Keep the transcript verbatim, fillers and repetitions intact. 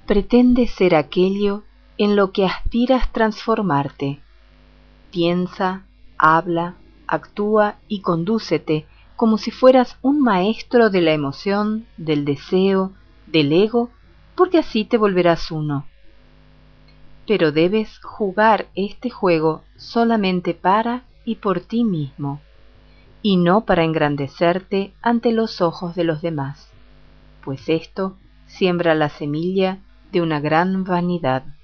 pretende ser aquello en lo que aspiras transformarte. Piensa, habla, actúa y condúcete como si fueras un maestro de la emoción, del deseo, del ego, porque así te volverás uno. Pero debes jugar este juego solamente para y por ti mismo, y no para engrandecerte ante los ojos de los demás, pues esto siembra la semilla de una gran vanidad.